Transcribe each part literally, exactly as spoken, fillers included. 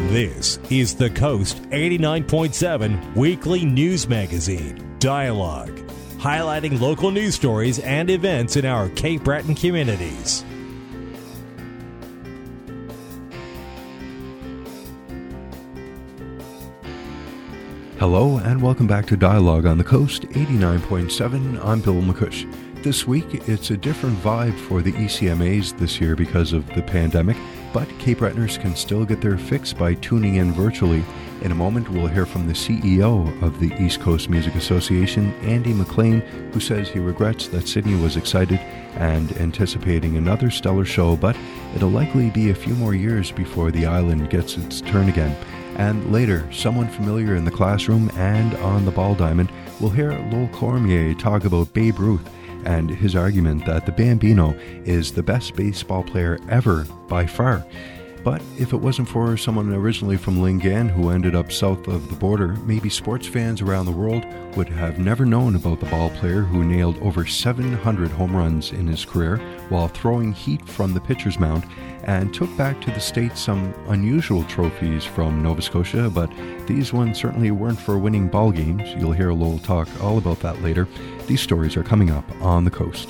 This is the Coast eighty-nine point seven weekly news magazine, Dialogue, highlighting local news stories and events in our Cape Breton communities. Hello and welcome back to Dialogue on the Coast eighty-nine point seven. I'm Bill McCush. This week, it's a different vibe for the E C M As this year because of the pandemic, but Cape Bretoners can still get their fix by tuning in virtually. In a moment, we'll hear from the C E O of the East Coast Music Association, Andy McLean, who says he regrets that Sydney was excited and anticipating another stellar show, but it'll likely be a few more years before the island gets its turn again. And later, someone familiar in the classroom and on the ball diamond will hear Lowell Cormier talk about Babe Ruth and his argument that the Bambino is the best baseball player ever by far. But if it wasn't for someone originally from Lingan who ended up south of the border, maybe sports fans around the world would have never known about the ball player who nailed over seven hundred home runs in his career while throwing heat from the pitcher's mound and took back to the States some unusual trophies from Nova Scotia, but these ones certainly weren't for winning ball games. You'll hear Lowell talk all about that later. These stories are coming up on the Coast.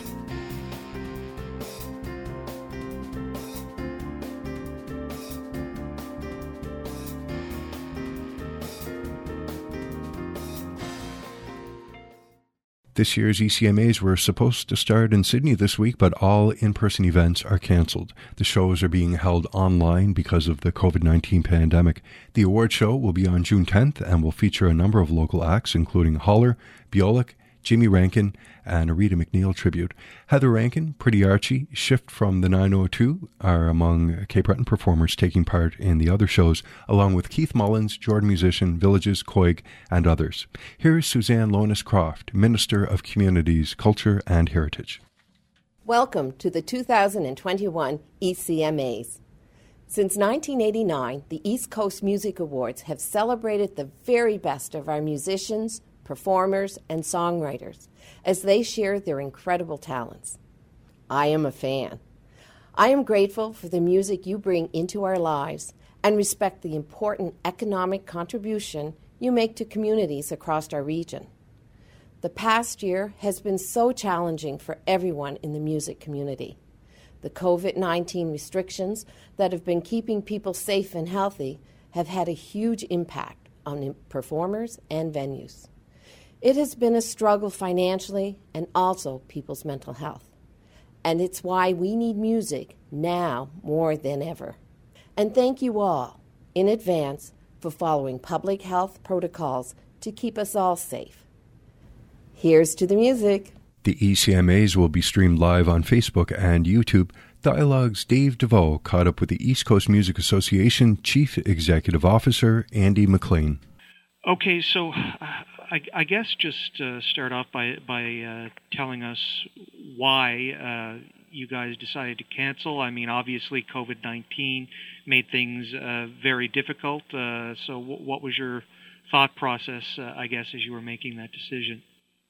This year's E C M As were supposed to start in Sydney this week, but all in-person events are cancelled. The shows are being held online because of the covid nineteen pandemic. The award show will be on June tenth and will feature a number of local acts, including Holler, Biolic, Jimmy Rankin, and a Rita McNeil tribute. Heather Rankin, Pretty Archie, Shift from the nine oh two are among Cape Breton performers taking part in the other shows, along with Keith Mullins, Jordan Musician, Villages, Coig, and others. Here's Suzanne Lonis-Croft, Minister of Communities, Culture and Heritage. Welcome to the two thousand twenty-one E C M As. Since nineteen eighty-nine, the East Coast Music Awards have celebrated the very best of our musicians, performers, and songwriters as they share their incredible talents. I am a fan. I am grateful for the music you bring into our lives and respect the important economic contribution you make to communities across our region. The past year has been so challenging for everyone in the music community. The covid nineteen restrictions that have been keeping people safe and healthy have had a huge impact on performers and venues. It has been a struggle financially and also people's mental health. And it's why we need music now more than ever. And thank you all in advance for following public health protocols to keep us all safe. Here's to the music. The E C M As will be streamed live on Facebook and YouTube. Dialogue's Dave DeVoe caught up with the East Coast Music Association Chief Executive Officer Andy McLean. Okay, so uh, I, I guess just uh, start off by by uh, telling us why uh, you guys decided to cancel. I mean, obviously covid nineteen made things uh, very difficult. Uh, so w- what was your thought process, uh, I guess, as you were making that decision?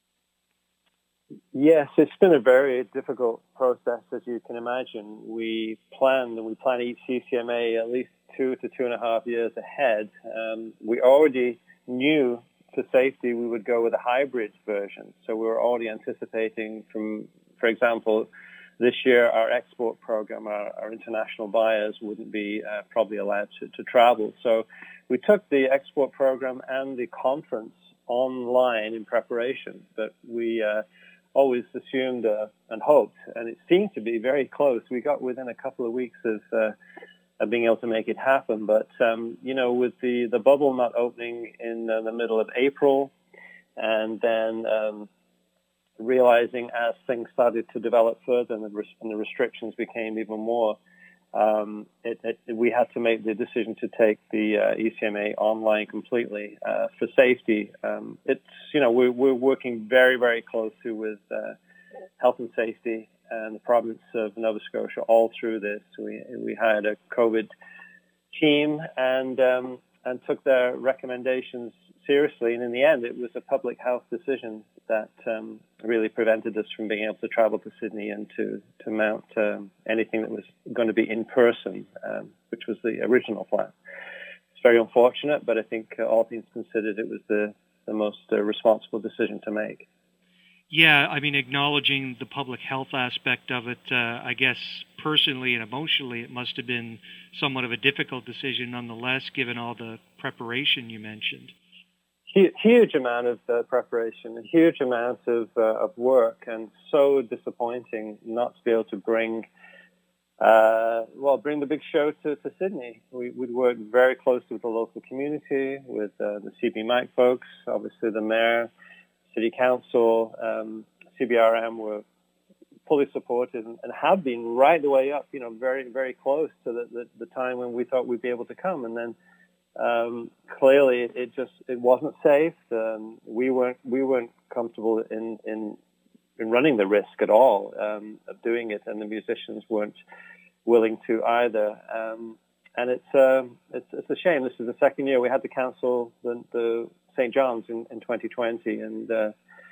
Yes, it's been a very difficult process, as you can imagine. We planned, and we plan each E C M A at least two to two and a half years ahead. Um, we already knew for safety we would go with a hybrid version. So we were already anticipating from, for example, this year our export program, our, our international buyers wouldn't be uh, probably allowed to, to travel. So we took the export program and the conference online in preparation, but we uh, always assumed uh, and hoped, and it seemed to be very close. We got within a couple of weeks of uh, of being able to make it happen. But, um, you know, with the, the bubble not opening in uh, the middle of April, and then um, realizing as things started to develop further and the, res- and the restrictions became even more, um, it, it, we had to make the decision to take the uh, E C M A online completely uh, for safety. Um, it's, you know, we're, we're working very, very closely with uh, health and safety and the province of Nova Scotia all through this. We we hired a COVID team and um, and took their recommendations seriously. And in the end, it was a public health decision that um, really prevented us from being able to travel to Sydney and to to mount um, anything that was going to be in person, um, which was the original plan. it's very unfortunate, but I think uh, all things considered, it was the, the most uh, responsible decision to make. Yeah, I mean, acknowledging the public health aspect of it, uh, I guess personally and emotionally, it must have been somewhat of a difficult decision nonetheless, given all the preparation you mentioned. Huge amount of uh, preparation, a huge amount of, uh, of work, and so disappointing not to be able to bring, uh, well, bring the big show to, to Sydney. We, we'd worked very closely with the local community, with uh, the C B M A C folks, obviously the mayor, City Council, um, C B R M were fully supported and, and have been right the way up, you know, very, very close to the, the, the time when we thought we'd be able to come. And then um, clearly it just, it wasn't safe. Um, we weren't, we weren't comfortable in, in, in running the risk at all um, of doing it, and the musicians weren't willing to either. Um, and it's, um, it's, it's a shame. This is the second year we had to cancel the, the Saint John's in, in twenty twenty, and uh,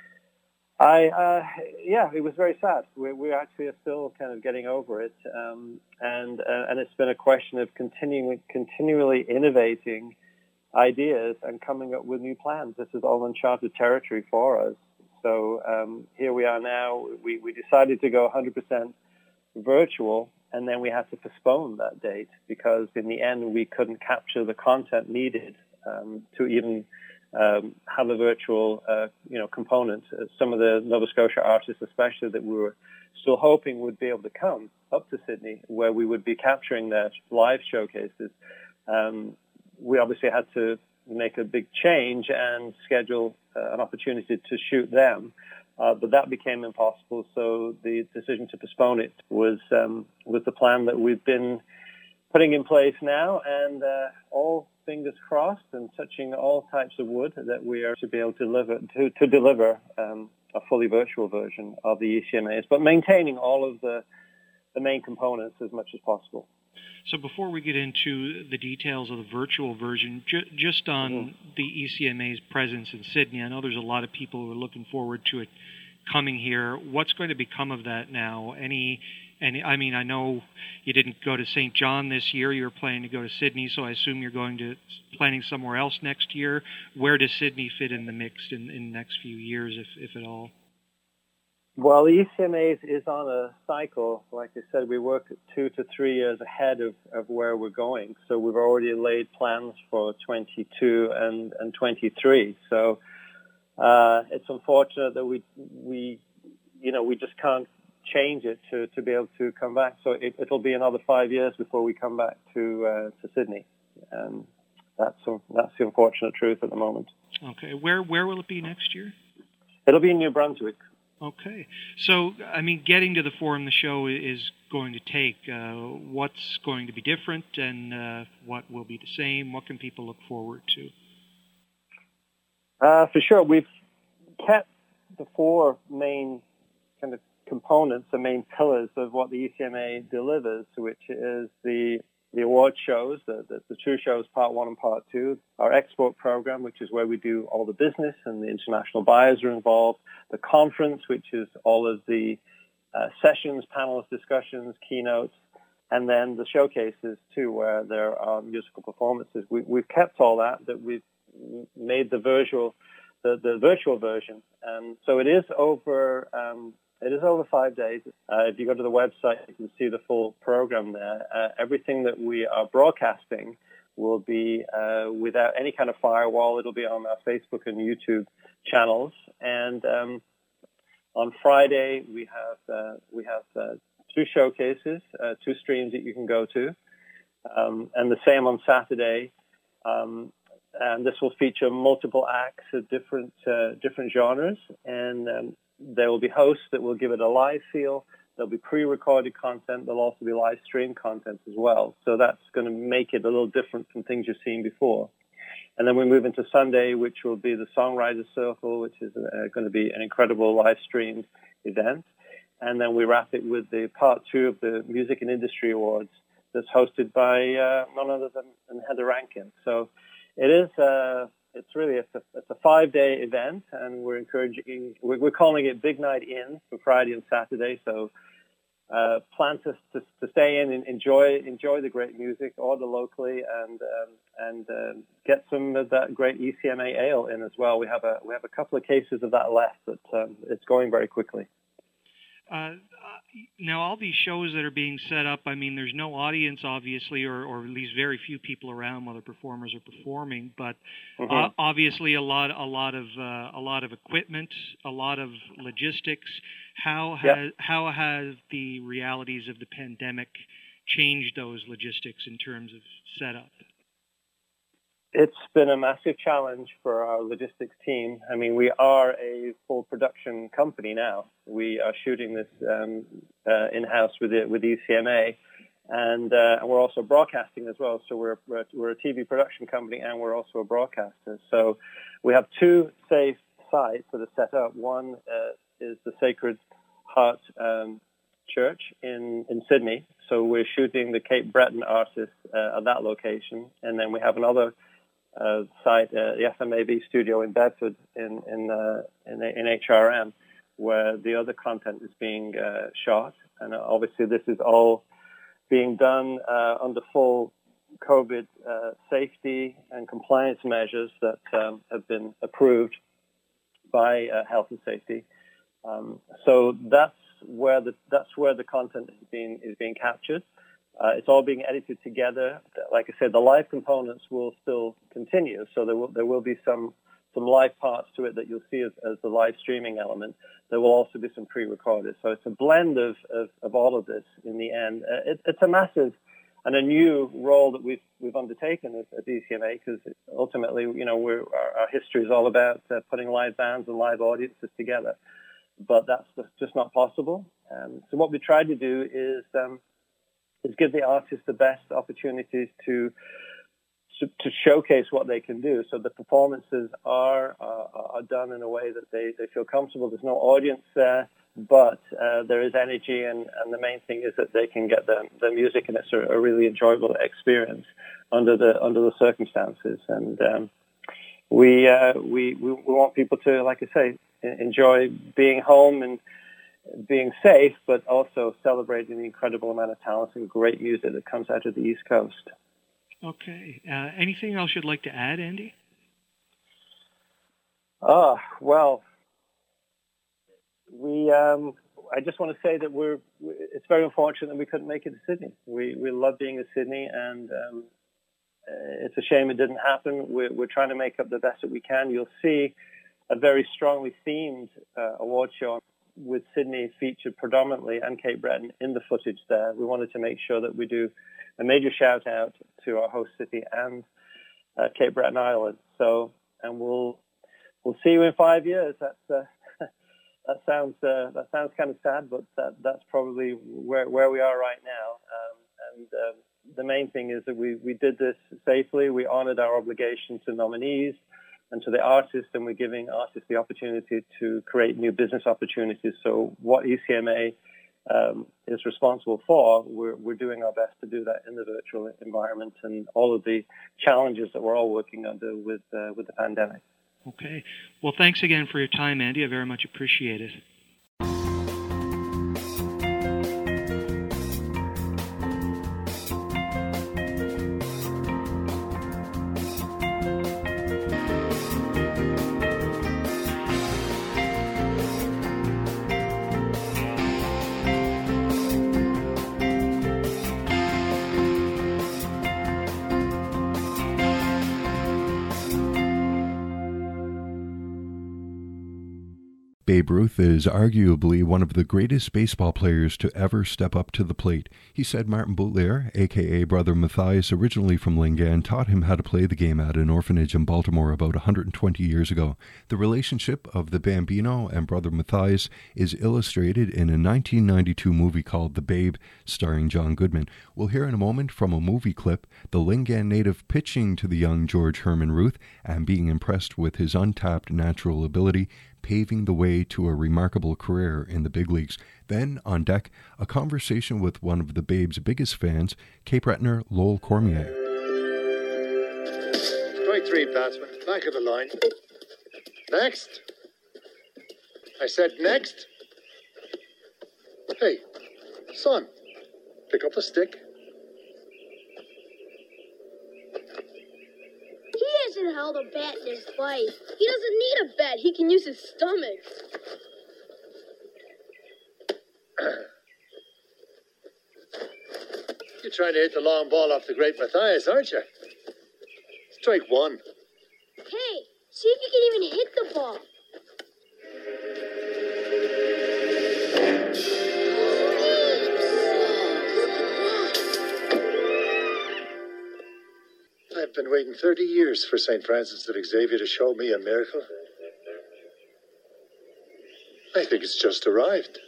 I, uh, yeah, it was very sad. We, we actually are still kind of getting over it, um, and uh, and it's been a question of continuing, continually innovating ideas and coming up with new plans. This is all uncharted territory for us. So um, here we are now. We, we decided to go one hundred percent virtual, and then we had to postpone that date because in the end we couldn't capture the content needed um, to even Um, have a virtual, uh, you know, component. Uh, some of the Nova Scotia artists, especially, that we were still hoping would be able to come up to Sydney, where we would be capturing their live showcases. Um, we obviously had to make a big change and schedule uh, an opportunity to shoot them, uh, but that became impossible. So the decision to postpone it was um, was the plan that we've been putting in place now, and uh, all fingers crossed and touching all types of wood that we are to be able to deliver to, to deliver um, a fully virtual version of the E C M As, but maintaining all of the the main components as much as possible. So before we get into the details of the virtual version, ju- just on mm-hmm. the E C M A's presence in Sydney, I know there's a lot of people who are looking forward to it coming here. What's going to become of that now? Any And I mean, I know you didn't go to Saint John this year. You were planning to go to Sydney, so I assume you're going to planning somewhere else next year. Where does Sydney fit in the mix in, in the next few years, if, if at all? Well, the E C M As is on a cycle. Like I said, we work two to three years ahead of, of where we're going. So we've already laid plans for twenty-two and, and twenty-three. So uh, it's unfortunate that we we you know we just can't change it to, to be able to come back. So it, it'll be another five years before we come back to uh, to Sydney. Um, that's a, that's the unfortunate truth at the moment. Okay, where where will it be next year? It'll be in New Brunswick. Okay, so I mean, getting to the forum the show is going to take. Uh, what's going to be different, and uh, what will be the same? What can people look forward to? Uh, for sure, we've kept the four main kind of components, the main pillars of what the E C M A delivers, which is the the award shows, the, the, the two shows, part one and part two, our export program, which is where we do all the business and the international buyers are involved, the conference, which is all of the uh, sessions, panelist discussions, keynotes, and then the showcases too, where there are musical performances. We, we've kept all that, that we've made the virtual, the, the virtual version. And so it is over... Um, It is over five days. Uh, if you go to the website, you can see the full program there. Uh, everything that we are broadcasting will be uh, without any kind of firewall. It'll be on our Facebook and YouTube channels. And um, on Friday, we have uh, we have uh, two showcases, uh, two streams that you can go to, um, and the same on Saturday. Um, and this will feature multiple acts of different uh, different genres, and um, there will be hosts that will give it a live feel. There'll be pre-recorded content. There'll also be live stream content as well. So that's going to make it a little different from things you've seen before. And then we move into Sunday, which will be the Songwriters Circle, which is uh, going to be an incredible live streamed event. And then we wrap it with the part two of the Music and Industry Awards that's hosted by uh, none other than, than Heather Rankin. So it is... Uh, It's really it's a, it's a five-day event, and we're encouraging. We're, we're calling it Big Night In for Friday and Saturday. So uh, plan to, to to stay in and enjoy enjoy the great music, order locally, and um, and um, get some of that great E C M A ale in as well. We have a we have a couple of cases of that left, but um, it's going very quickly. Uh, now, all these shows that are being set up, I mean, there's no audience, obviously, or, or at least very few people around while the performers are performing. But mm-hmm. uh, obviously, a lot, a lot of, uh, a lot of equipment, a lot of logistics. How has yep. how has the realities of the pandemic changed those logistics in terms of setup? It's been a massive challenge for our logistics team. I mean, we are a full production company now. We are shooting this um, uh, in-house with it, with E C M A, and, uh, and we're also broadcasting as well. So we're, we're we're a T V production company, and we're also a broadcaster. So we have two safe sites that are set up. One uh, is the Sacred Heart um, Church in, in Sydney. So we're shooting the Cape Breton artists uh, at that location, and then we have another Uh, site, uh, the F M A B studio in Bedford in in, uh, in in H R M, where the other content is being uh, shot, and obviously this is all being done uh, under full COVID uh, safety and compliance measures that um, have been approved by uh, Health and Safety. Um, so that's where the that's where the content is being is being captured. Uh, it's all being edited together. Like I said, the live components will still continue, so there will there will be some some live parts to it that you'll see as, as the live streaming element. There will also be some pre-recorded. So it's a blend of, of, of all of this in the end. Uh, it, it's a massive and a new role that we've we've undertaken at, at E C M A, because ultimately, you know, we're, our, our history is all about uh, putting live bands and live audiences together, but that's just not possible. Um, so what we tried to do is um, is give the artists the best opportunities to, to to showcase what they can do. So the performances are uh, are done in a way that they, they feel comfortable. There's no audience there, but uh, there is energy, and, and the main thing is that they can get the, the music, and it's a, a really enjoyable experience under the under the circumstances. And um, we, uh, we we we want people to, like I say, enjoy being home and being safe, but also celebrating the incredible amount of talent and great music that comes out of the East Coast. Okay. Uh, anything else you'd like to add, Andy? Oh, well, we. Um, I just want to say that we're. It's very unfortunate that we couldn't make it to Sydney. We we love being in Sydney, and um, it's a shame it didn't happen. We're, we're trying to make up the best that we can. You'll see a very strongly themed uh, award show with Sydney featured predominantly, and Cape Breton in the footage there. We wanted to make sure that we do a major shout out to our host city and uh, Cape Breton Island. So, and we'll we'll see you in five years. That's uh, that sounds uh, that sounds kind of sad, but that that's probably where where we are right now. Um, and uh, the main thing is that we we did this safely. We honored our obligation to nominees and to the artists, and we're giving artists the opportunity to create new business opportunities. So what E C M A um, is responsible for, we're, we're doing our best to do that in the virtual environment, and all of the challenges that we're all working under with uh, with the pandemic. Okay. Well, thanks again for your time, Andy. I very much appreciate it. Babe Ruth is arguably one of the greatest baseball players to ever step up to the plate. He said Martin Boutlier, a k a. Brother Matthias, originally from Lingan, taught him how to play the game at an orphanage in Baltimore about one hundred twenty years ago. The relationship of the Bambino and Brother Matthias is illustrated in a nineteen ninety-two movie called The Babe, starring John Goodman. We'll hear in a moment from a movie clip the Lingan native pitching to the young George Herman Ruth and being impressed with his untapped natural ability, paving the way to a remarkable career in the big leagues. Then, on deck, a conversation with one of the Babe's biggest fans, Cape Bretoner Lowell Cormier. Strike three, batsman. Back of the line. Next. I said next. Hey, Son, pick up the stick. He hasn't held a bat in his life. He doesn't need a bat. He can use his stomach. You're trying to hit the long ball off the great Matthias, aren't you? Strike one. Hey, see if you can even hit the ball. I've been waiting thirty years for Saint Francis of Xavier to show me a miracle. I think it's just arrived.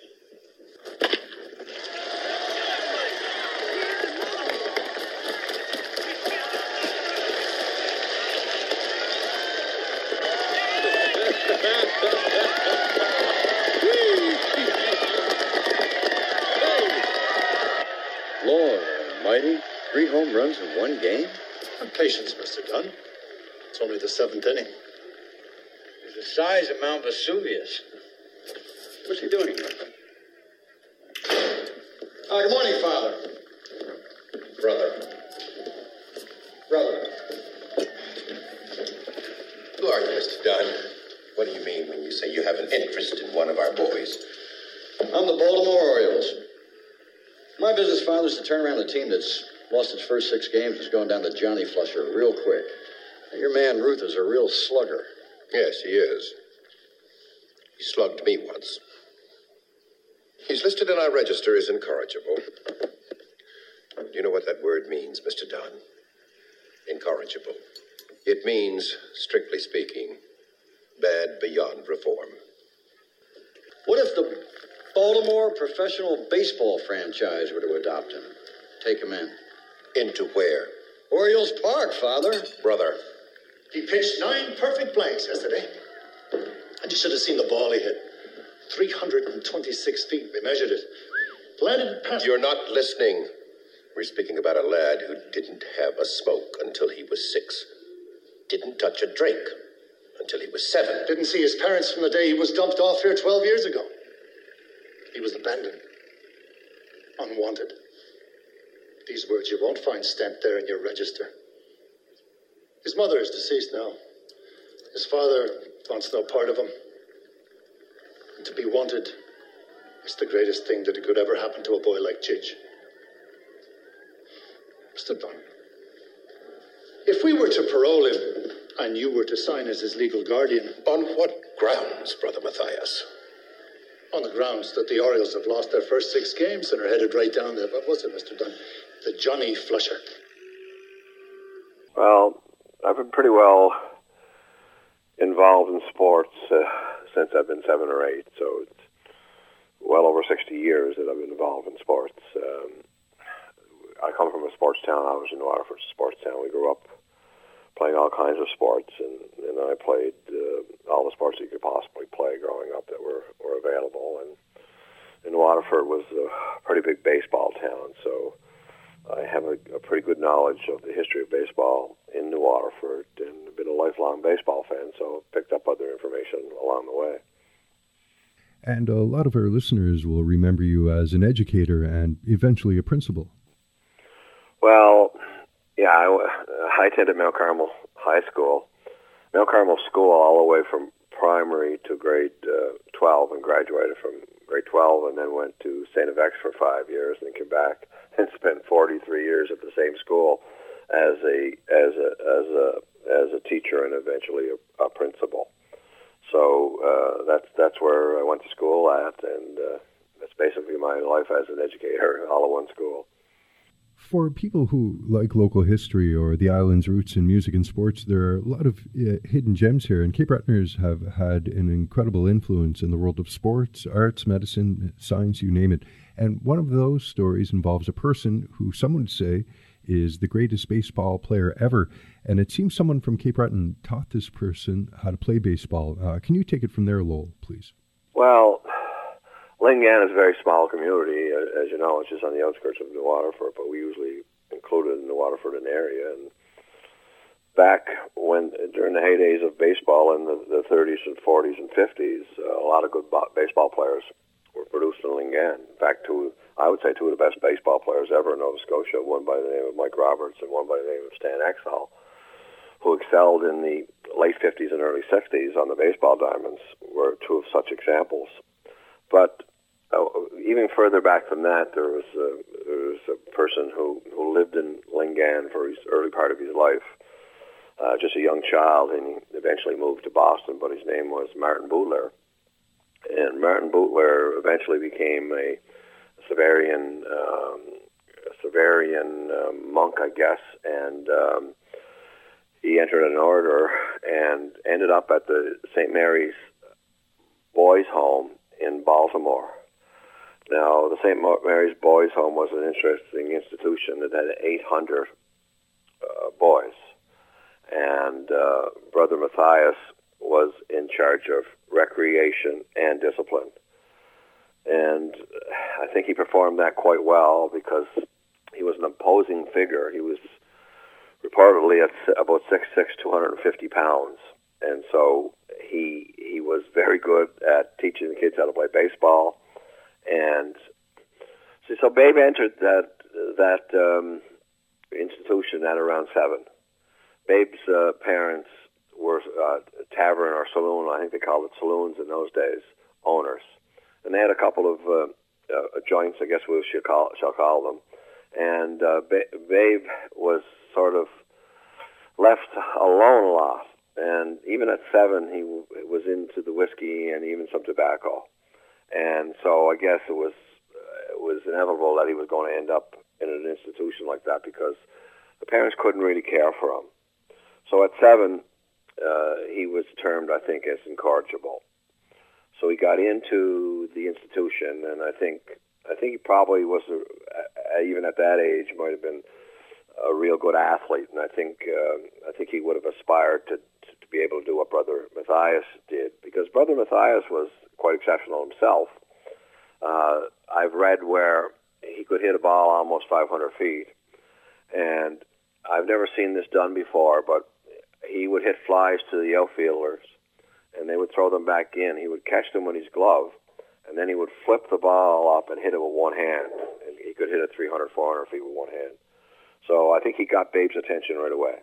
Lord almighty, three home runs in one game? Have patience, Mister Dunn. It's only the seventh inning. It's the size of Mount Vesuvius. What's he doing here? Uh, good morning, Father. Brother. Brother. Who are you, Mister Dunn? What do you mean when you say you have an interest in one of our boys? I'm the Baltimore Orioles. My business, Father, is to turn around a team that's lost its first six games, is going down to Johnny Flusher real quick. Now, your man Ruth is a real slugger. Yes, he is. He slugged me once. He's listed in our register as incorrigible. Do you know what that word means, Mister Dunn? Incorrigible. It means, strictly speaking, bad beyond reform. What if the Baltimore professional baseball franchise were to adopt him? Take him in. Into where? Orioles Park, Father. Brother. He pitched nine perfect blanks yesterday. And you should have seen the ball he hit. three hundred twenty-six feet. We measured it. Landed it past... You're not listening. We're speaking about a lad who didn't have a smoke until he was six. Didn't touch a drink until he was seven. Didn't see his parents from the day he was dumped off here twelve years ago. He was abandoned. Unwanted. These words you won't find stamped there in your register. His mother is deceased now. His father wants no part of him. And to be wanted is the greatest thing that could ever happen to a boy like Chidge. Mister Dunn, if we were to parole him and you were to sign as his legal guardian... On what grounds, Brother Matthias? On the grounds that the Orioles have lost their first six games and are headed right down there. What was it, Mister Dunn? The Johnny Flusher. Well, I've been pretty well involved in sports uh, since I've been seven or eight, so it's well over sixty years that I've been involved in sports. Um, I come from a sports town. I was in Waterford, sports town. We grew up playing all kinds of sports, and, and I played uh, all the sports you could possibly play growing up that were, were available. And, and Waterford was a pretty big baseball town, so I have a, a pretty good knowledge of the history of baseball in New Waterford, and been a lifelong baseball fan, so picked up other information along the way. And a lot of our listeners will remember you as an educator and eventually a principal. Well, yeah, I, I attended Mount Carmel High School. Mount Carmel School all the way from primary to grade uh, twelve, and graduated from grade twelve, and then went to Saint F X for five years, and then came back and spent forty-three years at the same school as a as a as a as a teacher and eventually a, a principal. So uh, that's that's where I went to school at, and uh, that's basically my life as an educator, all at one school. For people who like local history or the island's roots in music and sports, there are a lot of uh, hidden gems here, and Cape Bretoners have had an incredible influence in the world of sports, arts, medicine, science, you name it. And one of those stories involves a person who some would say is the greatest baseball player ever, and it seems someone from Cape Breton taught this person how to play baseball. Uh, can you take it from there, Lowell, please? Well, Lingan is a very small community, as you know. It's just on the outskirts of New Waterford, but we usually included in New Waterford an area. And back when, during the heydays of baseball in the, the thirties and forties and fifties, uh, a lot of good bo- baseball players were produced in Lingan. In fact, two, I would say two of the best baseball players ever in Nova Scotia, one by the name of Mike Roberts and one by the name of Stan Exall, who excelled in the late fifties and early sixties on the baseball diamonds, were two of such examples. But uh, even further back than that, there was a, there was a person who, who lived in Lingan for his early part of his life, uh, just a young child, and he eventually moved to Boston, but his name was Martin Bootler. And Martin Bootler eventually became a Severian, um, a Severian um, monk, I guess, and um, he entered an order and ended up at the Saint Mary's Boys' Home in Baltimore. Now, the Saint Mary's Boys' Home was an interesting institution that had eight hundred uh, boys, and uh, Brother Matthias was in charge of recreation and discipline. And I think he performed that quite well because he was an imposing figure. He was reportedly at about six foot six, two hundred fifty pounds. And so he he was very good at teaching the kids how to play baseball. And so, so Babe entered that that um, institution at around seven. Babe's uh, parents were uh, tavern or saloon, I think they called it saloons in those days, owners. And they had a couple of uh, uh, joints, I guess we shall call, shall call them. And uh, ba- Babe was sort of left alone a lot. And even at seven, he w- was into the whiskey and even some tobacco. And so I guess it was uh, it was inevitable that he was going to end up in an institution like that because the parents couldn't really care for him. So at seven, uh, he was termed, I think, as incorrigible. So he got into the institution, and I think I think he probably was, a, even at that age, might have been a real good athlete. And I think uh, I think he would have aspired to, to be able to do what Brother Matthias did, because Brother Matthias was quite exceptional himself. Uh, I've read where he could hit a ball almost five hundred feet, and I've never seen this done before, but he would hit flies to the outfielders, and they would throw them back in. He would catch them with his glove, and then he would flip the ball up and hit it with one hand. And he could hit it three hundred, four hundred feet with one hand. So I think he got Babe's attention right away.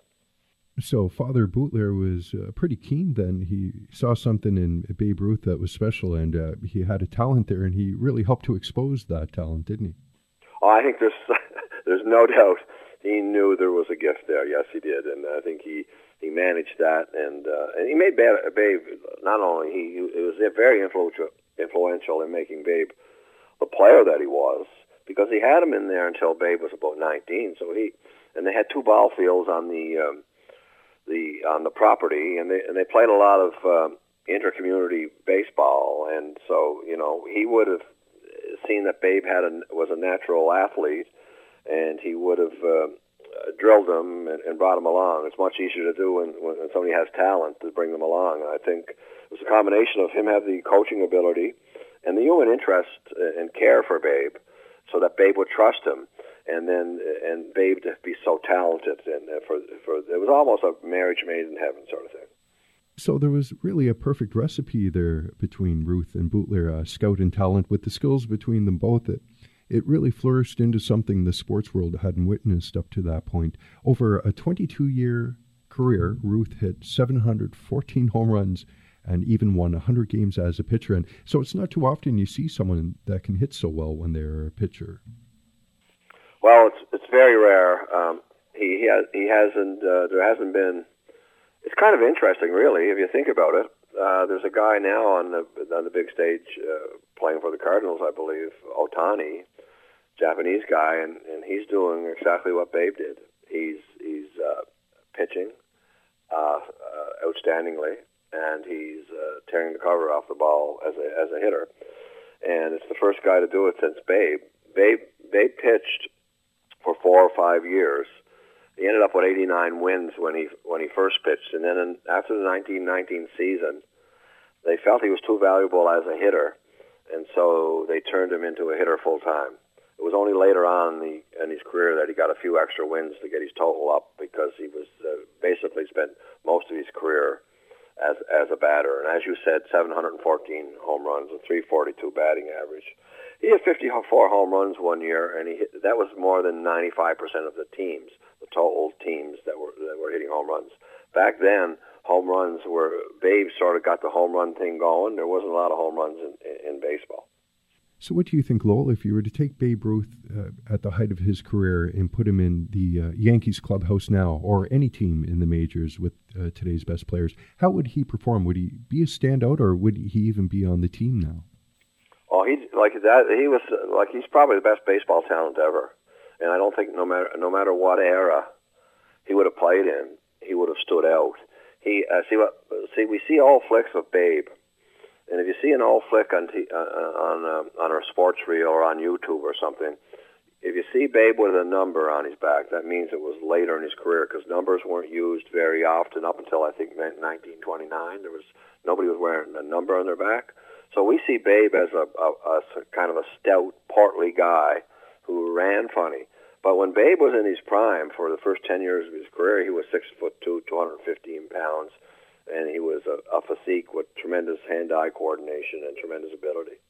So Father Bootler was uh, pretty keen then. He saw something in Babe Ruth that was special, and uh, he had a talent there, and he really helped to expose that talent, didn't he? Oh, I think there's there's no doubt he knew there was a gift there. Yes, he did, and I think he, he managed that, and uh, and he made Babe, Babe not only he it was very influential influential in making Babe the player that he was, because he had him in there until Babe was about nineteen. So he and they had two ball fields on the um, the on the property, and they and they played a lot of um, intercommunity baseball, and so you know he would have seen that Babe had a, was a natural athlete, and he would have uh, drilled him and, and brought him along. It's much easier to do when, when somebody has talent to bring them along. And I think it was a combination of him have the coaching ability and the human interest and care for Babe, so that Babe would trust him, and then and Babe to be so talented, and for for it was almost a marriage made in heaven sort of thing. So there was really a perfect recipe there between Ruth and Bootler, uh, scout and talent, with the skills between them both. It, it really flourished into something the sports world hadn't witnessed up to that point. Over a twenty-two-year career, Ruth hit seven hundred fourteen home runs and even won one hundred games as a pitcher. And so it's not too often you see someone that can hit so well when they're a pitcher. Well, it's it's very rare. Um, he he, has, he hasn't. Uh, there hasn't been. It's kind of interesting, really, if you think about it. Uh, there's a guy now on the on the big stage uh, playing for the Cardinals, I believe, Otani, Japanese guy, and, and he's doing exactly what Babe did. He's he's uh, pitching uh, uh, outstandingly, and he's uh, tearing the cover off the ball as a as a hitter. And it's the first guy to do it since Babe. Babe Babe pitched for four or five years. He ended up with eighty-nine wins when he when he first pitched, and then in, after the nineteen nineteen season, they felt he was too valuable as a hitter, and so they turned him into a hitter full time. It was only later on in, the, in his career that he got a few extra wins to get his total up, because he was uh, basically spent most of his career as as a batter. And as you said, seven hundred fourteen home runs and three forty-two batting average. He hit fifty-four home runs one year, and he hit, that was more than ninety-five percent of the teams, the total teams that were that were hitting home runs. Back then, home runs were, Babe sort of got the home run thing going. There wasn't a lot of home runs in, in, in baseball. So what do you think, Lowell, if you were to take Babe Ruth uh, at the height of his career and put him in the uh, Yankees clubhouse now, or any team in the majors with uh, today's best players, how would he perform? Would he be a standout, or would he even be on the team now? Oh, he like that. He was like he's probably the best baseball talent ever, and I don't think no matter no matter what era he would have played in, he would have stood out. He uh, see what see we see all flicks of Babe, and if you see an old flick on t- uh, on uh, on our sports reel or on YouTube or something, if you see Babe with a number on his back, that means it was later in his career, because numbers weren't used very often up until I think nineteen twenty-nine. There was nobody was wearing a number on their back. So we see Babe as a, a, a kind of a stout, portly guy who ran funny. But when Babe was in his prime for the first ten years of his career, he was six foot two, two hundred fifteen pounds, and he was a, a physique with tremendous hand-eye coordination and tremendous ability.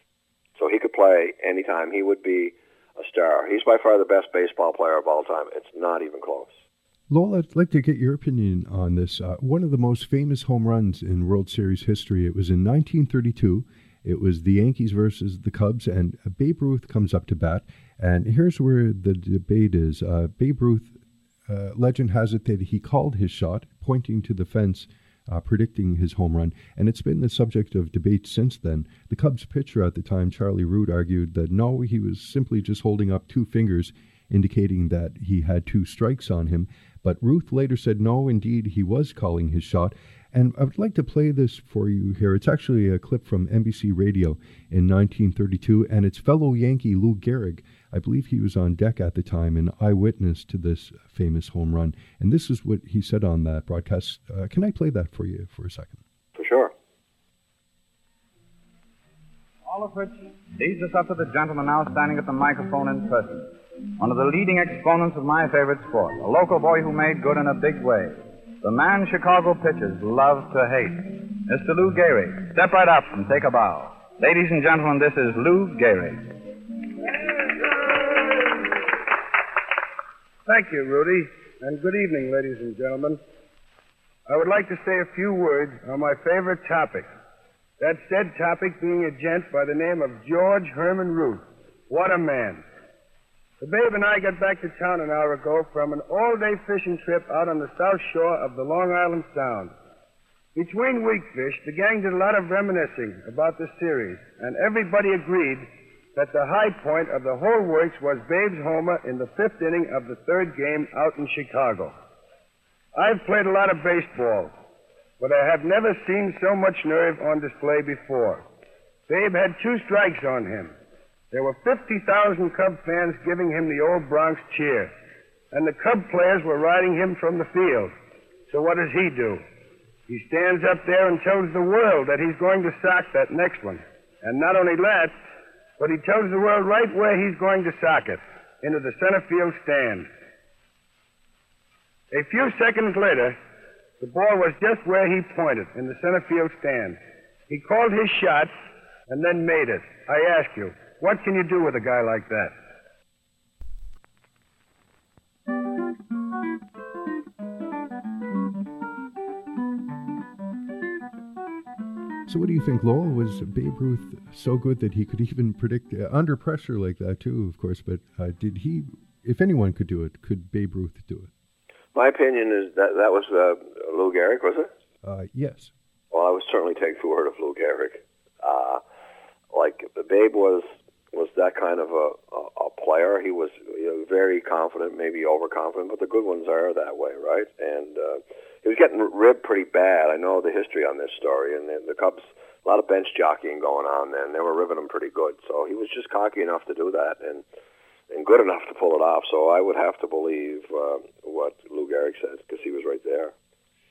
So he could play anytime. He would be a star. He's by far the best baseball player of all time. It's not even close. Lowell, I'd like to get your opinion on this. Uh, one of the most famous home runs in World Series history, it was in nineteen thirty-two. It was the Yankees versus the Cubs, and Babe Ruth comes up to bat. And here's where the debate is. Uh, Babe Ruth, uh, legend has it that he called his shot, pointing to the fence, uh, predicting his home run. And it's been the subject of debate since then. The Cubs pitcher at the time, Charlie Root, argued that no, he was simply just holding up two fingers, indicating that he had two strikes on him. But Ruth later said, no, indeed, he was calling his shot. And I would like to play this for you here. It's actually a clip from N B C Radio in nineteen thirty-two, and it's fellow Yankee Lou Gehrig. I believe he was on deck at the time, an eyewitness to this famous home run. And this is what he said on that broadcast. Uh, can I play that for you for a second? For sure. All of which leads us up to the gentleman now standing at the microphone in person. One of the leading exponents of my favorite sport, a local boy who made good in a big way. The man Chicago pitchers love to hate. Mister Lou Gehrig, step right up and take a bow. Ladies and gentlemen, this is Lou Gehrig. Thank you, Rudy, and good evening, ladies and gentlemen. I would like to say a few words on my favorite topic. That said topic being a gent by the name of George Herman Ruth. What a man. The Babe and I got back to town an hour ago from an all-day fishing trip out on the south shore of the Long Island Sound. Between weekfish, the gang did a lot of reminiscing about the series, and everybody agreed that the high point of the whole works was Babe's homer in the fifth inning of the third game out in Chicago. I've played a lot of baseball, but I have never seen so much nerve on display before. Babe had two strikes on him. There were fifty thousand Cub fans giving him the old Bronx cheer, and the Cub players were riding him from the field. So what does he do? He stands up there and tells the world that he's going to sock that next one. And not only that, but he tells the world right where he's going to sock it, into the center field stand. A few seconds later, the ball was just where he pointed, in the center field stand. He called his shot and then made it. I ask you, what can you do with a guy like that? So what do you think, Lowell? Was Babe Ruth so good that he could even predict, uh, under pressure like that too, of course, but uh, did he, if anyone could do it, could Babe Ruth do it? My opinion is that that was uh, Lou Gehrig, was it? Uh, yes. Well, I would certainly take the word of Lou Gehrig. Uh, like, Babe was was that kind of a, a, a player. He was, you know, very confident, maybe overconfident, but the good ones are that way, right? And uh, he was getting ribbed pretty bad. I know the history on this story, and the, the Cubs, a lot of bench jockeying going on then. They were ribbing him pretty good. So he was just cocky enough to do that and, and good enough to pull it off. So I would have to believe uh, what Lou Gehrig said, because he was right there.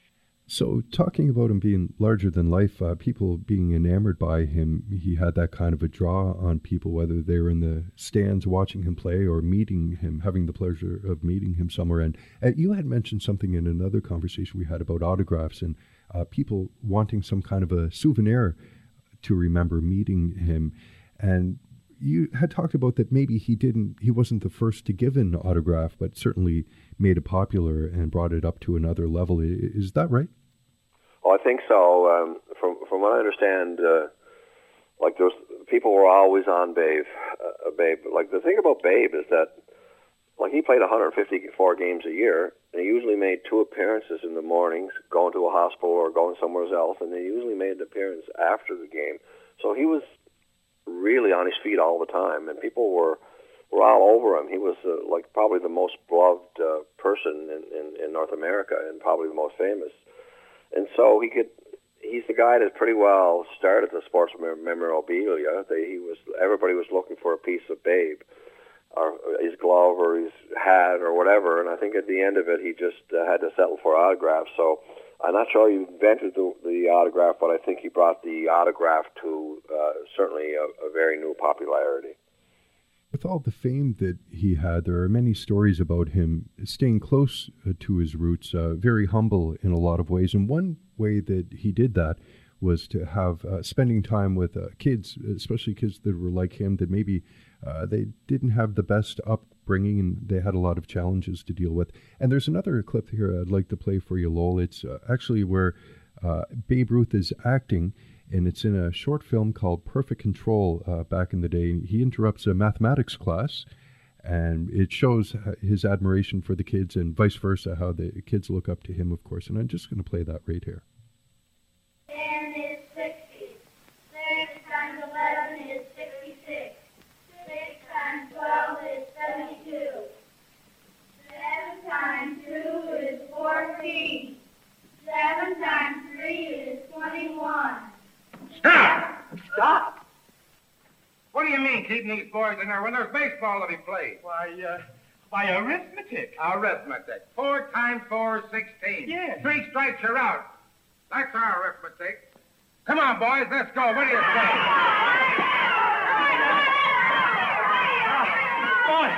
So talking about him being larger than life, uh, people being enamored by him, he had that kind of a draw on people, whether they were in the stands watching him play or meeting him, having the pleasure of meeting him somewhere. And uh, you had mentioned something in another conversation we had about autographs and uh, people wanting some kind of a souvenir to remember meeting him. And you had talked about that maybe he didn't, he wasn't the first to give an autograph, but certainly made it popular and brought it up to another level. Is that right? Oh, I think so. Um, from from what I understand, uh, like those people were always on Babe. Uh, Babe. Like the thing about Babe is that, like he played one hundred fifty-four games a year, and he usually made two appearances in the mornings, going to a hospital or going somewhere else, and he usually made an appearance after the game. So he was really on his feet all the time, and people were were all over him. He was uh, like probably the most beloved uh, person in, in, in North America, and probably the most famous. And so he could, he's the guy that pretty well started the sports memorabilia. They, he was, everybody was looking for a piece of Babe, or his glove or his hat or whatever. And I think at the end of it, he just uh, had to settle for autographs. So I'm not sure he invented the, the autograph, but I think he brought the autograph to uh, certainly a, a very new popularity. With all the fame that he had, there are many stories about him staying close uh, to his roots, uh, very humble in a lot of ways. And one way that he did that was to have uh, spending time with uh, kids, especially kids that were like him, that maybe uh, they didn't have the best upbringing and they had a lot of challenges to deal with. And there's another clip here I'd like to play for you, Lowell. It's uh, actually where uh, Babe Ruth is acting, and it's in a short film called Perfect Control uh, back in the day. He interrupts a mathematics class, and it shows his admiration for the kids and vice versa, how the kids look up to him, of course. And I'm just going to play that right here. ten is sixty. six times eleven is sixty-six. six times twelve is seventy-two. seven times two is fourteen. seven times three is twenty-one. Stop! Stop? What do you mean, keeping these boys in there when there's baseball to be played? Why, uh, why, arithmetic. Arithmetic. Four times four is sixteen. Yeah. Three strikes, you're out. That's our arithmetic. Come on, boys, let's go. What do you say? Boy.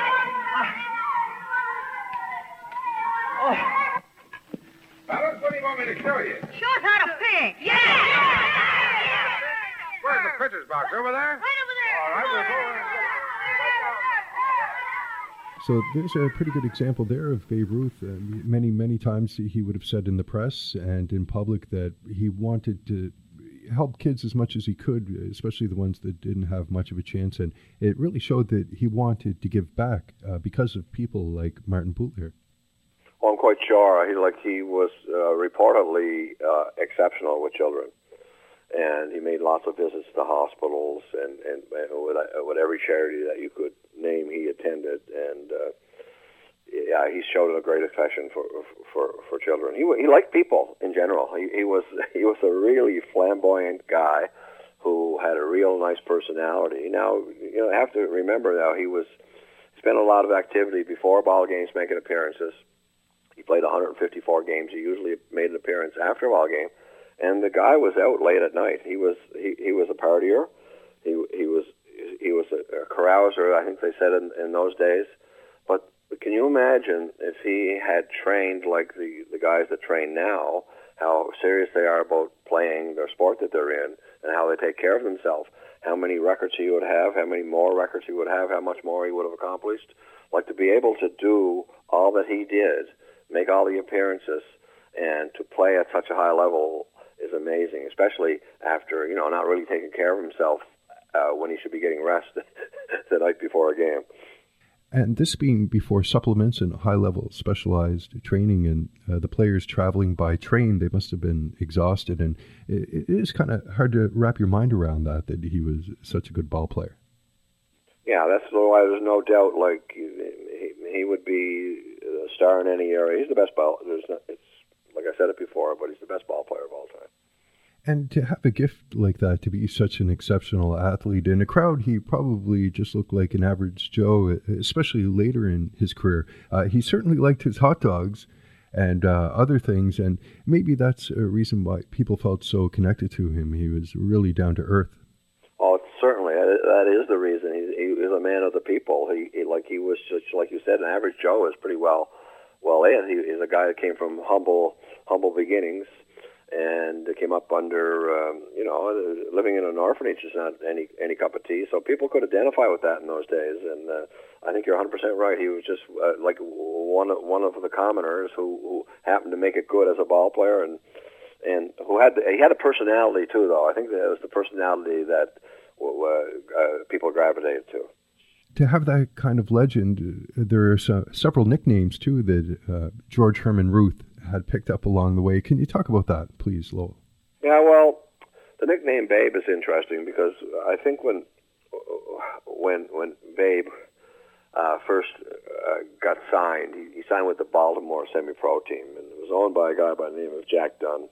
Oh. Fellas, what do you want me to show you? Show us how to pick. Yeah! Where's the pitcher's box? Over there? Right over there. All right, we'll go in. So there's a pretty good example there of Babe Ruth. Uh, many, many times he would have said in the press and in public that he wanted to help kids as much as he could, especially the ones that didn't have much of a chance. And it really showed that he wanted to give back uh, because of people like Martin Bootleer. Well, I'm quite sure. He, like, he was uh, reportedly uh, exceptional with children. And he made lots of visits to hospitals and, and, and with, uh, with every charity that you could name, he attended. And uh, yeah, he showed a great affection for for, for children. He he liked people in general. He, he was he was a really flamboyant guy who had a real nice personality. Now, you know, I have to remember now he was he spent a lot of activity before ball games, making appearances. He played one hundred fifty-four games. He usually made an appearance after a ball game. And the guy was out late at night. He was he, he was a partier. He he was he was a, a carouser, I think they said in, in those days. But can you imagine if he had trained like the, the guys that train now, how serious they are about playing their sport that they're in and how they take care of themselves, how many records he would have, how many more records he would have, how much more he would have accomplished. Like to be able to do all that he did, make all the appearances, and to play at such a high level is amazing, especially after, you know, not really taking care of himself uh, when he should be getting rest the night before a game. And this being before supplements and high-level specialized training, and uh, the players traveling by train, they must have been exhausted. And it, it is kind of hard to wrap your mind around that, that he was such a good ball player. Yeah, that's why there's no doubt, like, he, he would be a star in any area. He's the best ball. There's not, it's like I said it before, but he's the best ball player of all time. And to have a gift like that, to be such an exceptional athlete, in a crowd, he probably just looked like an average Joe, especially later in his career. Uh, he certainly liked his hot dogs, and uh, other things. And maybe that's a reason why people felt so connected to him. He was really down to earth. Oh, certainly. That is the reason. He, he was a man of the people. He, he like he was just, like you said, an average Joe is pretty well well in. He, he's a guy that came from humble humble beginnings and came up under, um, you know, living in an orphanage is not any any cup of tea. So people could identify with that in those days. And uh, I think you're one hundred percent right. He was just uh, like one one of the commoners who, who happened to make it good as a ball player, and and who had he had a personality too. Though I think that it was the personality that uh, uh, people gravitated to. To have that kind of legend, uh, there are so, several nicknames too that uh, George Herman Ruth had picked up along the way. Can you talk about that, please, Lowell? Yeah, well, the nickname Babe is interesting because I think when when when Babe uh, first uh, got signed, he, he signed with the Baltimore semi-pro team, and it was owned by a guy by the name of Jack Dunn.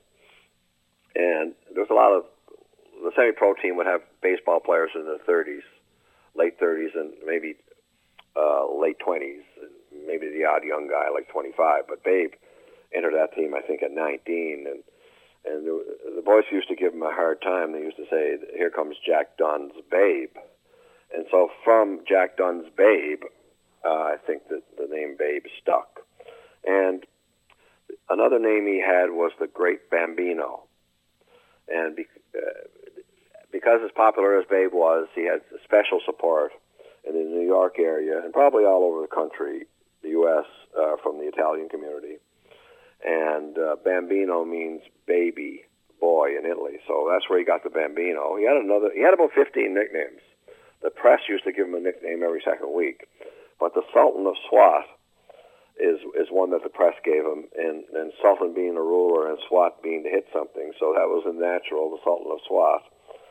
And there was a lot of the semi-pro team would have baseball players in their thirties, late thirties, and maybe uh, late twenties, and maybe the odd young guy like twenty-five. But Babe entered that team, I think, at nineteen, and and the, the boys used to give him a hard time. They used to say, "Here comes Jack Dunn's Babe," and so from Jack Dunn's Babe, uh, I think that the name Babe stuck. And another name he had was the Great Bambino, and be, uh, because as popular as Babe was, he had special support in the New York area and probably all over the country, the U S, uh, from the Italian community. And uh, Bambino means baby, boy in Italy. So that's where he got the Bambino. He had another. He had about fifteen nicknames. The press used to give him a nickname every second week. But the Sultan of Swat is is one that the press gave him, and, and Sultan being a ruler and Swat being to hit something. So that was a natural, the Sultan of Swat.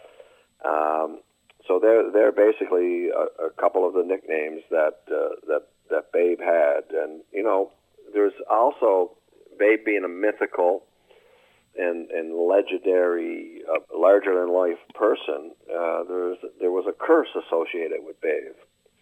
Um, so they're they're basically a, a couple of the nicknames that uh, that that Babe had. And you know, there's also Babe being a mythical and, and legendary, uh, larger-than-life person, uh, there was, there was a curse associated with Babe.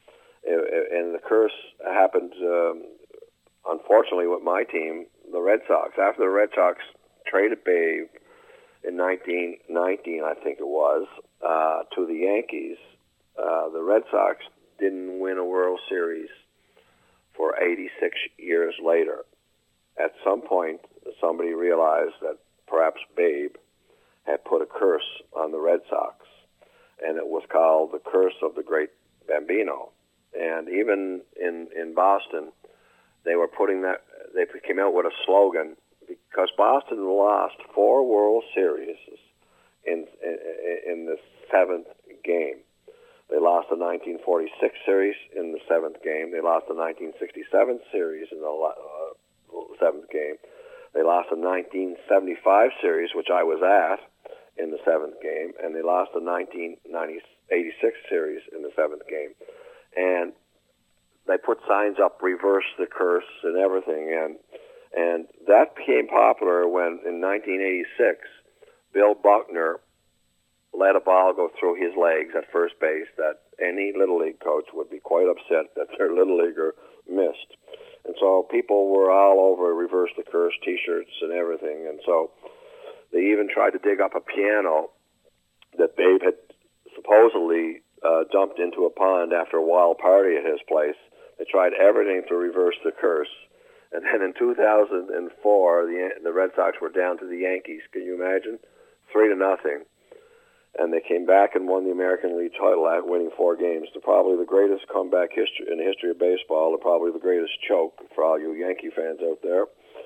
And the curse happened, um, unfortunately, with my team, the Red Sox. After the Red Sox traded Babe in nineteen nineteen, I think it was, uh, to the Yankees, uh, the Red Sox didn't win a World Series for eighty-six years later. At some point, somebody realized that perhaps Babe had put a curse on the Red Sox, and it was called the Curse of the Great Bambino. And even in, in Boston, they were putting that, they came out with a slogan, because Boston lost four World Series in, in, in the seventh game. They lost the nineteen forty-six series in the seventh game. They lost the nineteen sixty-seven series in the uh, seventh game. They lost the nineteen seventy-five series, which I was at, in the seventh game, and they lost the nineteen eighty-six series in the seventh game. And they put signs up, reverse the curse and everything, and and that became popular when, in nineteen eighty-six, Bill Buckner let a ball go through his legs at first base that any Little League coach would be quite upset that their Little Leaguer missed. And so people were all over Reverse the Curse T-shirts and everything. And so they even tried to dig up a piano that Babe had supposedly uh, dumped into a pond after a wild party at his place. They tried everything to reverse the curse. And then in two thousand four, the, the Red Sox were down to the Yankees. Can you imagine? Three to nothing. And they came back and won the American League title at winning four games. They're probably the greatest comeback history in the history of baseball. They're probably the greatest choke for all you Yankee fans out there.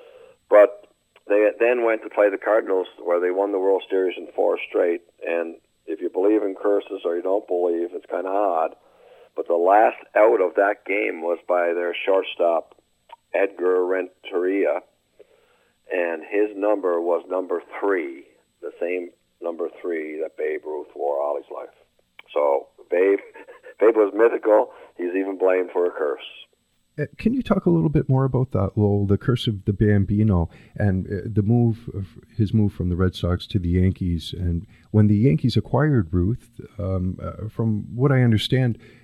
But they then went to play the Cardinals, where they won the World Series in four straight. And if you believe in curses or you don't believe, it's kind of odd. But the last out of that game was by their shortstop, Edgar Renteria, and his number was number three, the same number three that Babe Ruth wore all his life. So Babe, Babe was mythical. He's even blamed for a curse. Uh, can you talk a little bit more about that, Lowell, the curse of the Bambino and uh, the move, of his move from the Red Sox to the Yankees? And when the Yankees acquired Ruth, um, uh, from what I understand,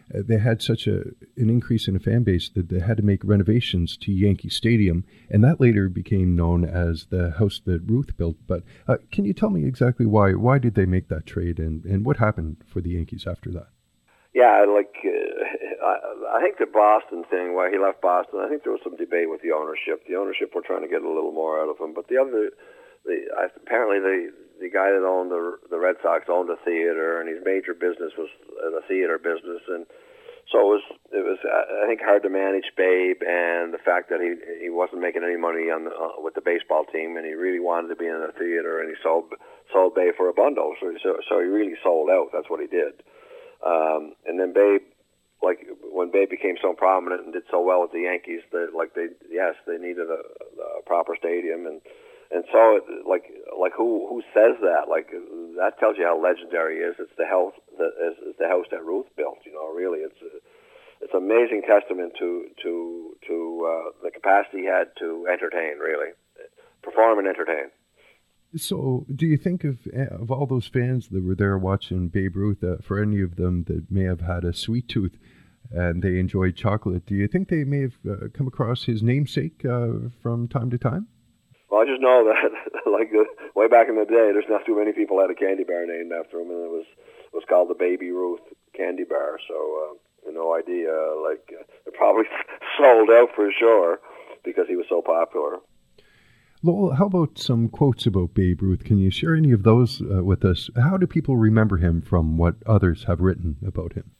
uh, they had such a an increase in a fan base that they had to make renovations to Yankee Stadium, and that later became known as the house that Ruth built. But uh, can you tell me exactly why? Why did they make that trade, and, and what happened for the Yankees after that? Yeah, like uh, I, I think the Boston thing, why he left Boston, I think there was some debate with the ownership. The ownership were trying to get a little more out of him, but the other, the apparently the the guy that owned the the Red Sox owned a theater, and his major business was the theater business, and so it was it was I think hard to manage Babe, and the fact that he he wasn't making any money on the, uh, with the baseball team, and he really wanted to be in the theater, and he sold sold Babe for a bundle, so so, so he really sold out. That's what he did. Um, and then Babe, like when Babe became so prominent and did so well with the Yankees, that like they yes they needed a, a proper stadium, and and so it, like like who who says that? Like that tells you how legendary he is. It's the house that is the house that Ruth built. You know, really, it's a, it's an amazing testament to to to uh, the capacity he had to entertain, really, perform and entertain. So, do you think of of all those fans that were there watching Babe Ruth, uh, for any of them that may have had a sweet tooth and they enjoyed chocolate, do you think they may have uh, come across his namesake uh, from time to time? Well, I just know that, like uh, way back in the day, there's not too many people had a candy bar named after him, and it was it was called the Baby Ruth Candy Bar. So, uh, no idea. Like uh, it probably sold out for sure because he was so popular. Lowell, how about some quotes about Babe Ruth? Can you share any of those uh, with us? How do people remember him from what others have written about him?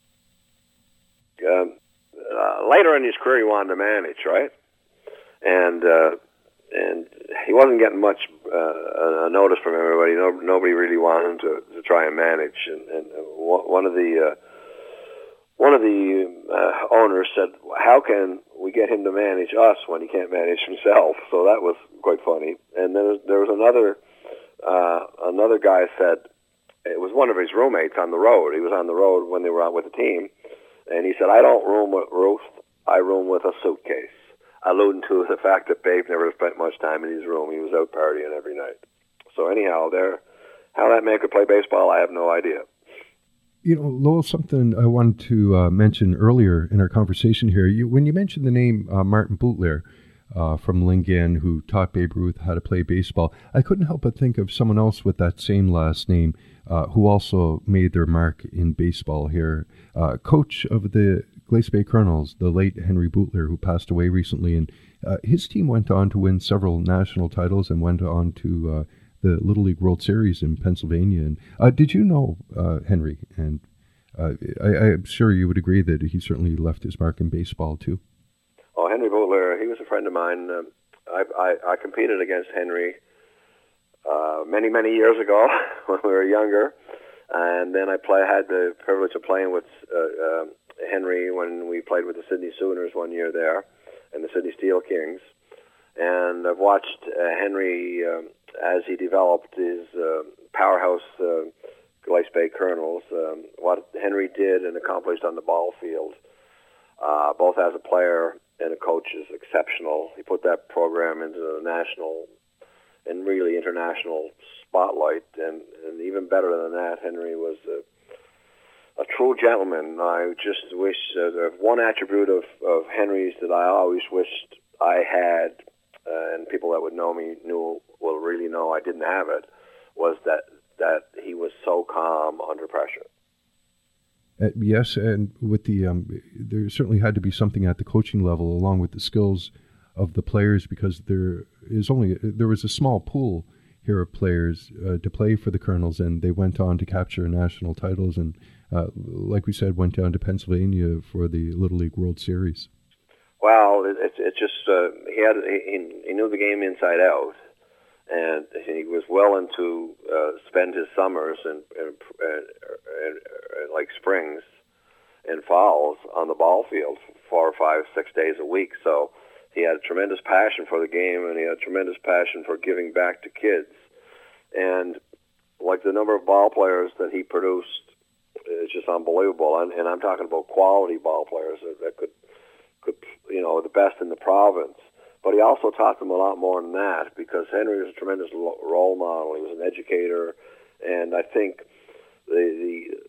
Um, uh, later in his career, he wanted to manage, right? And uh, and he wasn't getting much uh, a notice from everybody. No, nobody really wanted him to, to try and manage. And, and one of the uh, one of the uh, owners said, "How can we get him to manage us when he can't manage himself?" So that was quite funny. And then there was another uh, another guy said, it was one of his roommates on the road. He was on the road when they were out with the team, and he said, "I don't room with Ruth. I room with a suitcase," alluding to the fact that Babe never spent much time in his room. He was out partying every night. So anyhow, there, how that man could play baseball, I have no idea. You know, Lowell, something I wanted to uh, mention earlier in our conversation here. You, when you mentioned the name uh, Martin Bootler uh, from Lingen, who taught Babe Ruth how to play baseball, I couldn't help but think of someone else with that same last name uh, who also made their mark in baseball here. Uh, coach of the Glace Bay Colonels, the late Henry Bootler, who passed away recently, and uh, his team went on to win several national titles and went on to uh, the Little League World Series in Pennsylvania. And uh, did you know uh, Henry? And uh, I, I'm sure you would agree that he certainly left his mark in baseball too. Oh, Henry Bootler, he was a friend of mine. Um, I, I, I competed against Henry uh, many, many years ago when we were younger, and then I play, had the privilege of playing with uh, um, Henry when we played with the Sydney Sooners one year there, and the Sydney Steel Kings. And I've watched uh, Henry um, as he developed his uh, powerhouse uh, Glace Bay Colonels, um, what Henry did and accomplished on the ball field, uh, both as a player and a coach, is exceptional. He put that program into the national and really international spotlight, and, and even better than that, Henry was a, a true gentleman. I just wish uh, one attribute of, of Henry's that I always wished I had, uh, and people that would know me knew will really know I didn't have it, was that that he was so calm under pressure. Uh, yes, and with the um, there certainly had to be something at the coaching level, along with the skills of the players, because there is only there was a small pool here of players uh, to play for the Colonels, and they went on to capture national titles, and uh, like we said, went down to Pennsylvania for the Little League World Series. Well, it's it, it just uh, he had he, he knew the game inside out. And he was willing to uh, spend his summers and, and, and, and, and like springs and falls on the ball field four or five, six days a week. So he had a tremendous passion for the game, and he had a tremendous passion for giving back to kids. And like the number of ball players that he produced is just unbelievable. And, and I'm talking about quality ball players that, that could, could, you know, the best in the province. But he also taught them a lot more than that, because Henry was a tremendous role model. He was an educator, and I think the the,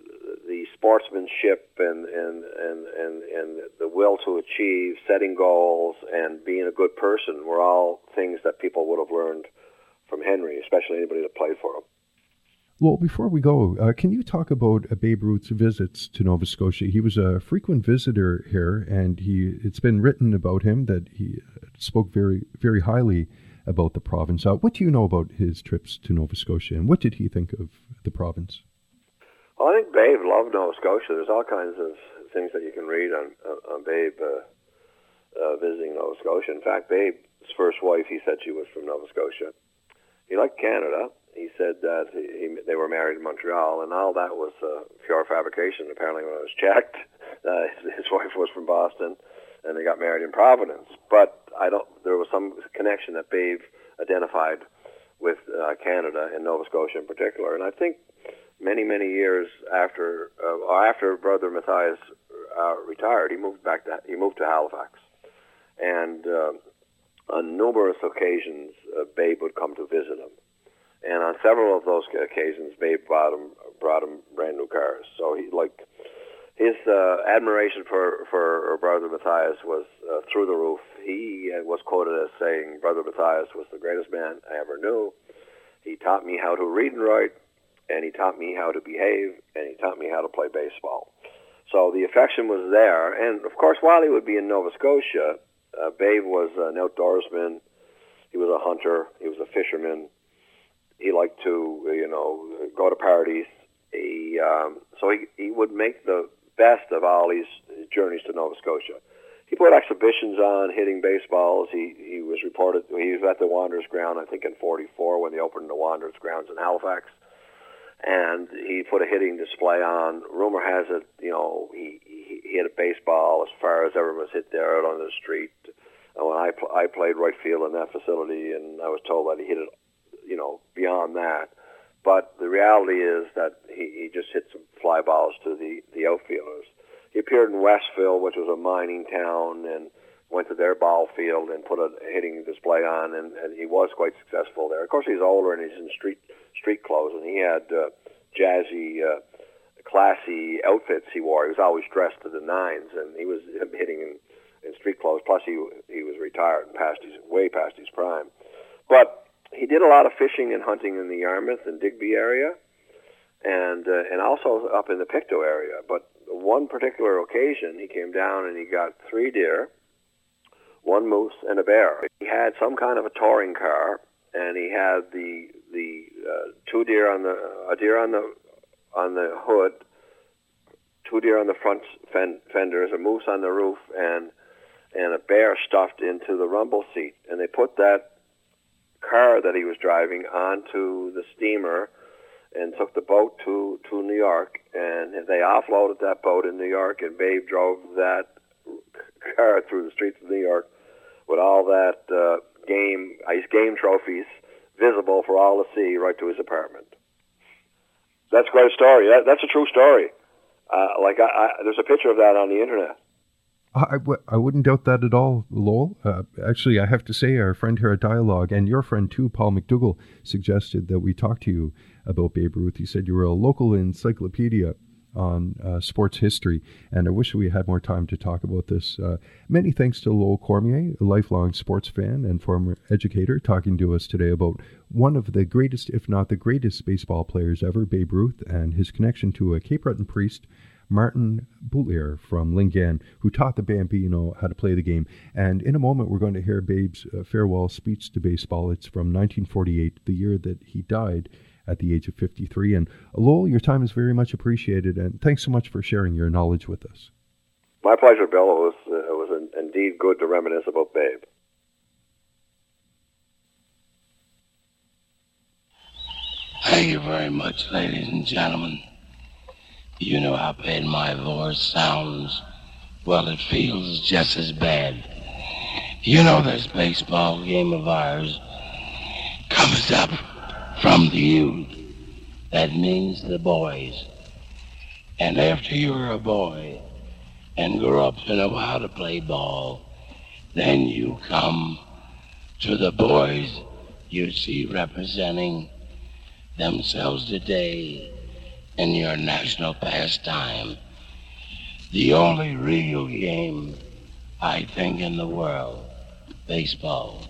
the sportsmanship and, and, and, and, and the will to achieve, setting goals, and being a good person were all things that people would have learned from Henry, especially anybody that played for him. Well, before we go, uh, can you talk about uh, Babe Ruth's visits to Nova Scotia? He was a frequent visitor here, and he it's been written about him that he spoke very, very highly about the province. Uh, what do you know about his trips to Nova Scotia, and what did he think of the province? Well, I think Babe loved Nova Scotia. There's all kinds of things that you can read on, on Babe uh, uh, visiting Nova Scotia. In fact, Babe's first wife, he said she was from Nova Scotia. He liked Canada. He said that he, he, they were married in Montreal, and all that was uh, pure fabrication. Apparently, when I was checked, uh, his, his wife was from Boston, and they got married in Providence. But I don't. There was some connection that Babe identified with uh, Canada and Nova Scotia in particular. And I think many, many years after, uh, or after Brother Matthias uh, retired, he moved back to he moved to Halifax, and uh, on numerous occasions, uh, Babe would come to visit him. And on several of those occasions, Babe brought him brought him brand new cars. So he like his uh, admiration for for Brother Matthias was uh, through the roof. He uh, was quoted as saying, "Brother Matthias was the greatest man I ever knew. He taught me how to read and write, and he taught me how to behave, and he taught me how to play baseball." So the affection was there. And of course, while he would be in Nova Scotia, uh, Babe was an outdoorsman. He was a hunter. He was a fisherman. He liked to, you know, go to parties. He um, so he he would make the best of all these journeys to Nova Scotia. He put exhibitions on hitting baseballs. He he was reported he was at the Wanderers ground, I think in forty-four when they opened the Wanderers grounds in Halifax, and he put a hitting display on. Rumor has it, you know, he, he hit a baseball as far as ever was hit there out on the street. And when I pl- I played right field in that facility, and I was told that he hit it, you know, beyond that. But the reality is that he, he just hit some fly balls to the, the outfielders. He appeared in Westville, which was a mining town, and went to their ball field and put a hitting display on, and, and he was quite successful there. Of course, he's older and he's in street street clothes, and he had uh, jazzy, uh, classy outfits he wore. He was always dressed to the nines, and he was hitting in, in street clothes. Plus, he he was retired and past his way past his prime. But he did a lot of fishing and hunting in the Yarmouth and Digby area, and uh, and also up in the Pictou area. But one particular occasion, he came down and he got three deer, one moose, and a bear. He had some kind of a touring car, and he had the the uh, two deer on the a deer on the on the hood, two deer on the front fen- fenders, a moose on the roof, and and a bear stuffed into the rumble seat. And they put that car that he was driving onto the steamer and took the boat to, to New York, and they offloaded that boat in New York, and Babe drove that car through the streets of New York with all that uh, game, ice game trophies visible for all to see right to his apartment. That's quite a story. That, that's a true story. Uh, like I, I, there's a picture of that on the internet. I, w- I wouldn't doubt that at all, Lowell. Uh, actually, I have to say our friend here at Dialogue, and your friend too, Paul McDougall, suggested that we talk to you about Babe Ruth. He said you were a local encyclopedia on uh, sports history, and I wish we had more time to talk about this. Uh, many thanks to Lowell Cormier, a lifelong sports fan and former educator, talking to us today about one of the greatest, if not the greatest, baseball players ever, Babe Ruth, and his connection to a Cape Breton priest, Martin Boutlier from Lingan, who taught the Bambino how to play the game. And in a moment, we're going to hear Babe's uh, farewell speech to baseball. It's from nineteen forty-eight, the year that he died at the age of fifty-three. And Lowell, your time is very much appreciated, and thanks so much for sharing your knowledge with us. My pleasure, Bill. It was, uh, it was indeed good to reminisce about Babe. Thank you very much, ladies and gentlemen. You know how bad my voice sounds. Well, it feels just as bad. You know this baseball game of ours comes up from the youth. That means the boys. And after you're a boy and grow up to know how to play ball, then you come to the boys you see representing themselves today in your national pastime. The only real game, I think, in the world, baseball.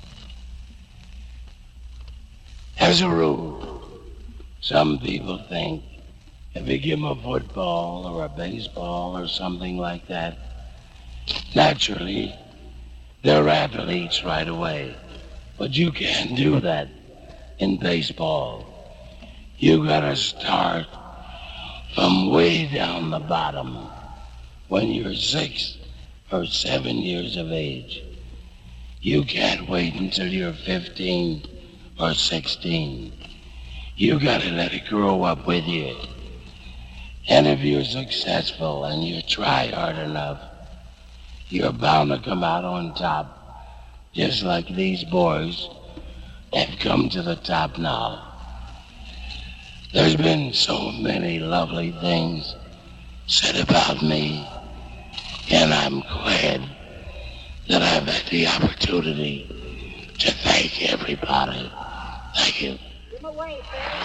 As a rule, some people think if you give them a football or a baseball or something like that, naturally, they're athletes right away. But you can't do that in baseball. You gotta start from way down the bottom when you're six or seven years of age. You can't wait until you're fifteen or sixteen. You gotta let it grow up with you. And if you're successful and you try hard enough, you're bound to come out on top, just like these boys have come to the top now. There's been so many lovely things said about me, and I'm glad that I've had the opportunity to thank everybody. Thank you. Give him away,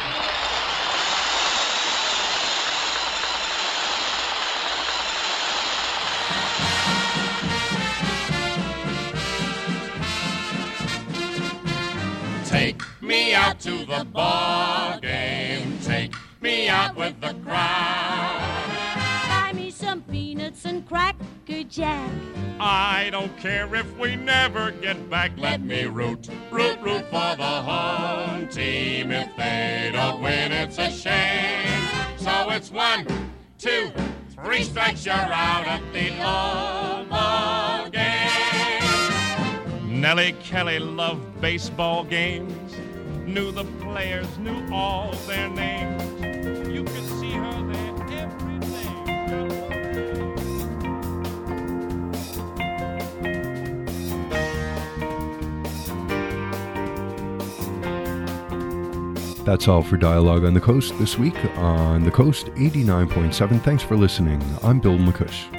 Take me out to the ball game. Take me out with the crowd. Buy me some peanuts and Cracker Jack. I don't care if we never get back. Let me root, root, root for the home team. If they don't win, it's a shame. So it's one, two, three strikes, you're out at the old ball game. Nellie Kelly loved baseball games, knew the players, knew all their names. You could see her there every day. That's all for Dialogue on the Coast this week on The Coast eighty-nine point seven. Thanks for listening. I'm Bill McCush.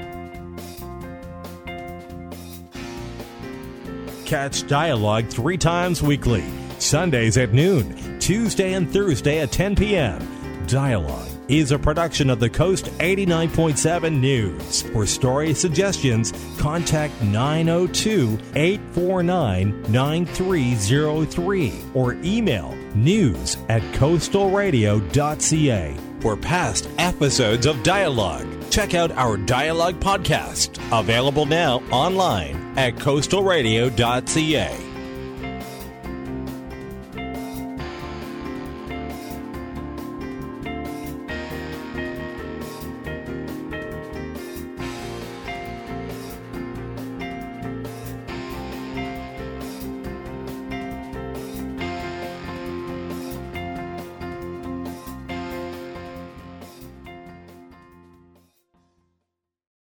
Catch Dialogue three times weekly, Sundays at noon, Tuesday and Thursday at ten p.m. Dialogue is a production of the Coast eighty-nine point seven News. For story suggestions, contact nine oh two, eight four nine, nine three oh three or email news at coastal radio dot c a. For past episodes of Dialogue, check out our Dialogue podcast, available now online at coastal radio dot c a.